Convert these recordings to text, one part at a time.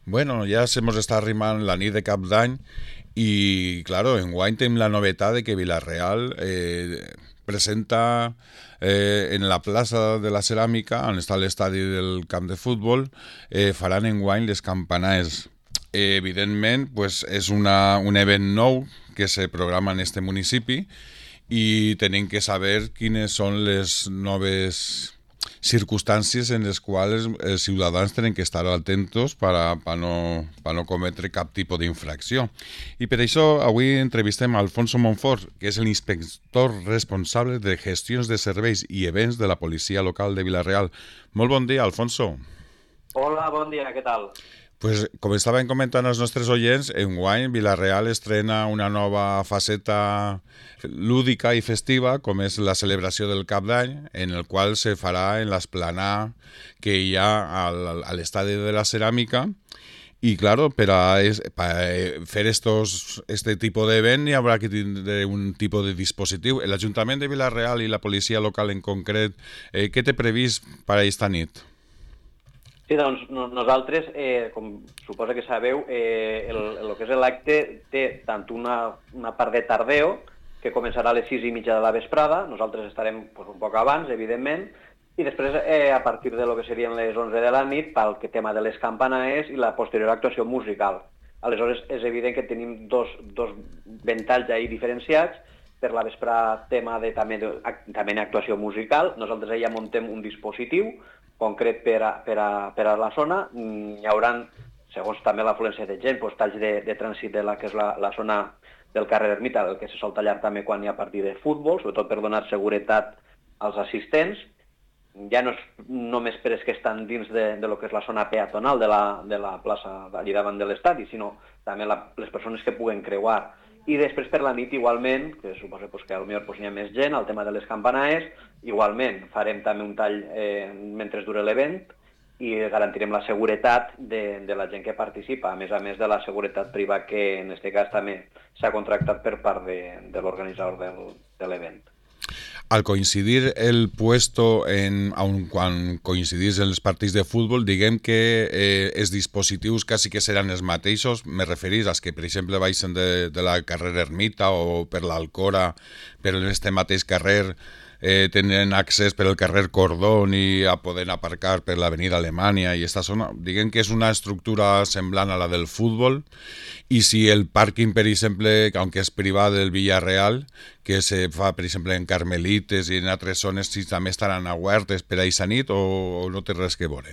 Bueno, ya se hemos estado arrimando la nit de Cap d'Any y claro, en Wine tenim la novedad de que Villarreal presenta en la plaça de la Ceràmica, on està l'estadi del camp de futbol, faran en Wine les campanades. Evidentment, pues, és un event nou que se programa en este municipi i tenim que saber quines són les noves circumstàncies en les quals els ciutadans tenen que estar atentos per no cometre cap tipus d'infracció. I per això avui entrevistem a Alfonso Monfort, que és l'inspector responsable de gestions de serveis i events de la policia local de Vila-real. Molt bon dia, Alfonso. Hola, bon dia, què tal? Pues, com estaven comentant els nostres oients, enguany Vila-real estrena una nova faceta lúdica i festiva, com és la celebració del Cap d'Any, en el qual se farà en l'esplanà que hi ha a l'estadi de la Ceràmica. Y claro, para fer este tipo de event hi haurà que tindre un tipus de dispositiu. L'Ajuntament de Vila-real i la policia local en concret, què té previst per a aquesta nit? Sí, doncs nosaltres, com suposa que sabeu, el que és l'acte té tant una part de tardeo, que començarà a les 6:30 de la vesprada, nosaltres estarem un poc abans, evidentment, i després, a partir de lo que serien les 11 de la nit, pel tema de les campanaes i la posterior actuació musical. Aleshores, és evident que tenim dos ventalls ahí diferenciats. Per la vesprada, tema també d'actuació musical. Nosaltres ja muntem un dispositiu concret per a la zona. Hi haurà, segons també l'afluència de gent, talls de trànsit de la que és la zona del carrer Ermita, el que se sol tallar també quan hi ha partit de futbol, sobretot per donar seguretat als assistents. Ja no és només per els que estan dins de lo que és la zona peatonal de la plaça allà davant de l'estadi, sinó també les persones que puguen creuar. I després per la nit igualment, que suposo que potser hi ha més gent, el tema de les campanaes, igualment farem també un tall mentre dura l'event i garantirem la seguretat de la gent que participa, a més de la seguretat privada que en aquest cas també s'ha contractat per part de l'organitzador de l'event. Al coincidir el puesto quan coincidís en els partits de futbol, diguem que els dispositius quasi que seran els mateixos. Me referís als que, per exemple, baixen de la carrera Ermita o per l'Alcora, per este mateix carrer, tenen accés per el carrer Cordón i a poder aparcar per l'avenida Alemanya i esta zona. Diguem que és una estructura semblant a la del futbol, i si el pàrquing, per exemple, aunque és privat del Villarreal, que se fa, per exemple, en Carmelites i en altres zones, si també estaran obertes per a aquesta nit o no té res que veure?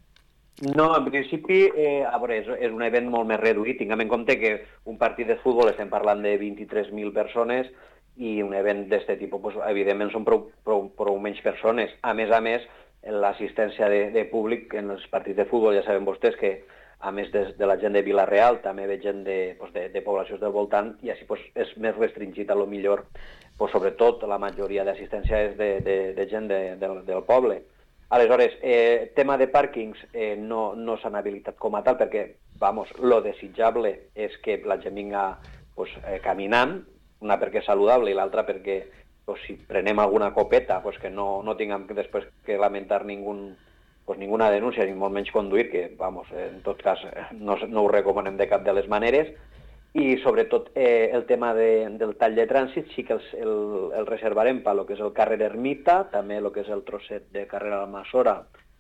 No, en principi, a veure, és un event molt més reduït. Tinguem en compte que un partit de futbol estem parlant de 23.000 persones i un event d'aquest tipus, evidentment, són prou menys persones. A més, l'assistència de públic en els partits de futbol, ja saben vostès que, a més de la gent de Vila-real, també ve gent de poblacions del voltant i així és més restringit, a lo millor, sobretot la majoria d'assistència és de gent del poble. Aleshores, tema de pàrquings no s'han habilitat com a tal perquè, lo desitjable és que la gent vinga caminant, una perquè és saludable i l'altra perquè si prenem alguna copeta que no tinguem després que lamentar ninguna denúncia, ni molt menys conduir, que en tot cas no ho recomanem de cap de les maneres. I sobretot el tema del tall de trànsit sí que el reservarem per lo que és el carrer Ermita, també el que és el trosset de carrer Almassora,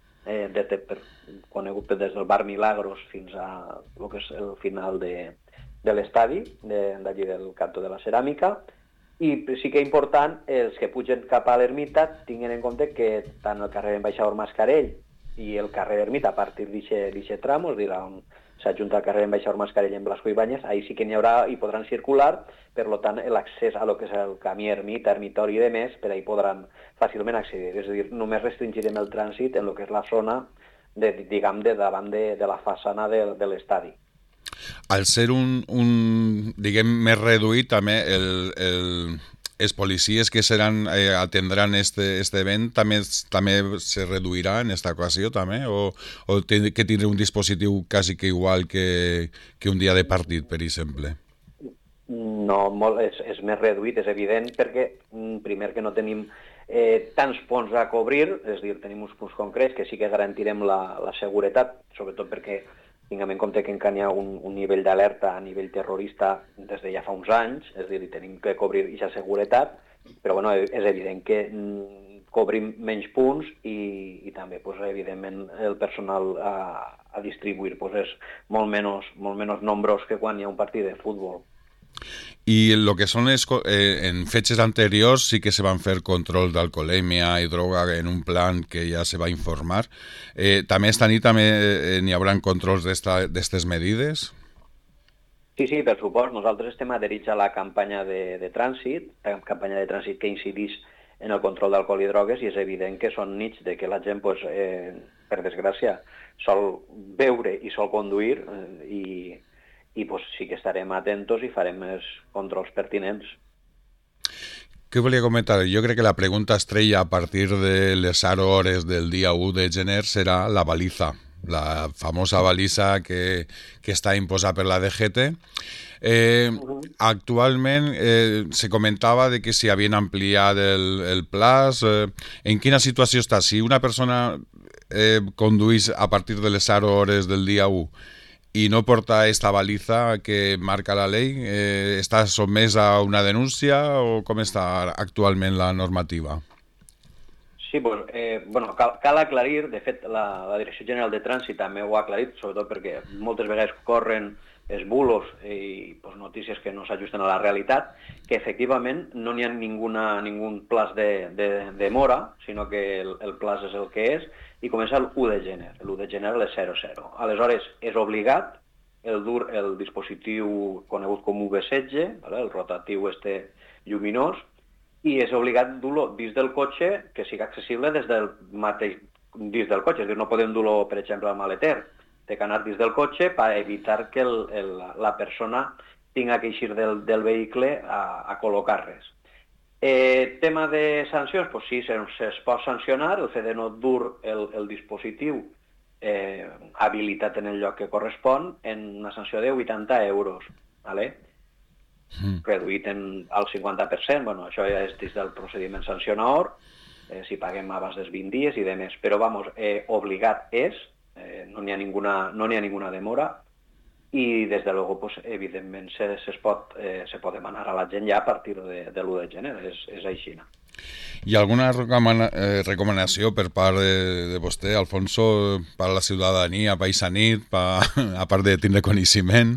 conegut des del bar Milagros fins a lo que és el final de l'estadi, d'allí del cantó de la Ceràmica. I sí que és important, els que pugen cap a l'Ermita tinguin en compte que tant el carrer Ambaixador Mascarell i el carrer Ermita, a partir d'aquest tram, és a dir, on s'ajunta el carrer Ambaixador Mascarell en Blasco Ibáñez, ahí sí que n'hi haurà i podran circular, per tant, l'accés a lo que és el camí Ermita, Ermitori i demés, per ahí podran fàcilment accedir. És a dir, només restringirem el trànsit en lo que és la zona de davant de la façana de l'estadi. Al ser diguem, més reduït, també els policies que atendran este event també se reduirà en esta ocasió també, o té que tindre un dispositiu quasi que igual que un dia de partit, per exemple? No, és més reduït, és evident, perquè primer que no tenim tants punts a cobrir, és a dir, tenim uns punts concrets que sí que garantirem la seguretat, sobretot perquè tinguem en compte que encara hi ha un nivell d'alerta a nivell terrorista des de ja fa uns anys, és a dir, tenim que cobrir aquesta seguretat, però bueno, és evident que cobrim menys punts i també, pues, evidentment, el personal a distribuir pues, és molt menys nombrós que quan hi ha un partit de futbol. I el que són en fetges anteriors sí que se van fer controls d'alcoholèmia i droga en un plan que ja se va informar. També esta nit n'hi haurà controls d'estes medides? Sí, per supost. Nosaltres estem adherits a la campanya de trànsit, que incideix en el control d'alcohol i drogues, i és evident que són nits de que la gent, pues, per desgràcia, sol beure i sol conduir, i pues, sí que estarem atentos i farem els controls pertinents. Què volia comentar? Jo crec que la pregunta estrella a partir de les 0 hores del dia 1 de gener serà la baliza, la famosa baliza que està imposada per la DGT. Actualment se comentava de que si havien ampliat el plaç. En quina situació està? Si una persona conduís a partir de les 0 hores del dia 1 i no porta esta baliza que marca la llei, està sotmès a una denúncia o com està actualment la normativa? Sí, pues, cal aclarir, de fet la Direcció General de Trànsit també ho ha aclarit, sobretot perquè moltes vegades corren els bulos i pues, notícies que no s'ajusten a la realitat, que efectivament no n'hi ha ningun plaç de mora, sinó que el plaç és el que és, i comença l'1 de gener. L'1 de gener a les 00. Aleshores, és obligat dur el dispositiu conegut com V16, el rotatiu lluminós, i és obligat dur-lo dins del cotxe, que sigui accessible des del mateix dins del cotxe. És a dir, no podem dur-lo, per exemple, al maleter. Té que anar dins del cotxe per evitar que la persona tinga que eixir del vehicle a col·locar res. Tema de sancions, doncs sí, es pot sancionar el fet de no dur el dispositiu habilitat en el lloc que correspon en una sanció de 80 euros, ¿vale? Reduït al 50%, bueno, això ja és dins del procediment sancionador, si paguem abans dels 20 dies i demés, però vamos, obligat és, no n'hi ha ninguna demora, i des de luego, pues, evidentment, se pot demanar a la gent ja a partir de l'1 de gener, és així. Hi ha alguna recomanació per part de vostè, Alfonso, per a la ciutadania, paisanit, a part de tindre coneixement?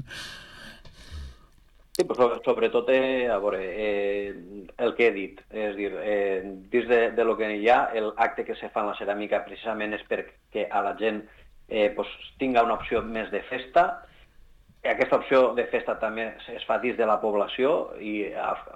Sí, però sobretot, a veure, el que he dit, és a dir, dins de lo que hi ha, l'acte que se fa en la ceràmica precisament és perquè a la gent tinga una opció més de festa. Aquesta opció de festa també es fa dins de la població i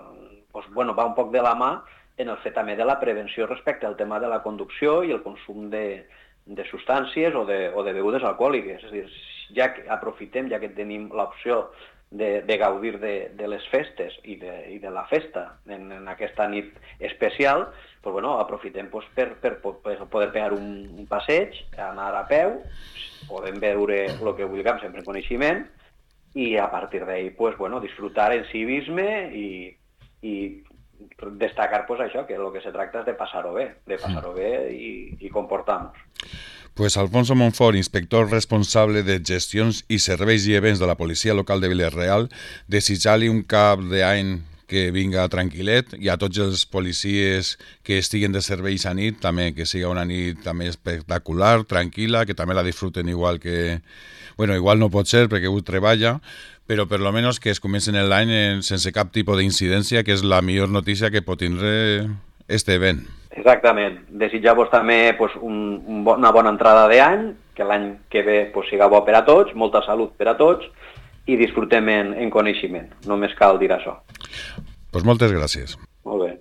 va un poc de la mà en el fet també de la prevenció respecte al tema de la conducció i el consum de substàncies o de begudes alcohòliques. És a dir, ja que aprofitem, ja que tenim l'opció de gaudir de les festes i de la festa en aquesta nit especial, aprofitem per poder pegar un passeig, anar a peu, podem veure el que vulguem sempre en coneixement, i a partir d'ahí disfrutar en civisme i destacar això, que el que se tracta és de passar-ho bé i comportar-nos. Pues Alfonso Monfort, inspector responsable de gestions i serveis i events de la policia local de Vila-real, desitjar-li un cap d'any que vinga tranquil·let, i a tots els policies que estiguen de serveis a nit també, que siga una nit també espectacular, tranquil·la, que també la disfruten igual que... Bueno, igual no pot ser perquè ell treballa, però per lo menos que es comencen l'any sense cap tipus d'incidència, que és la millor notícia que pot tindre este event. Exactament. Desitjar-vos també una bona entrada d'any, que l'any que ve siga bo per a tots, molta salut per a tots, i disfrutem en coneixement. Només cal dir això. Pues moltes gràcies. Molt bé.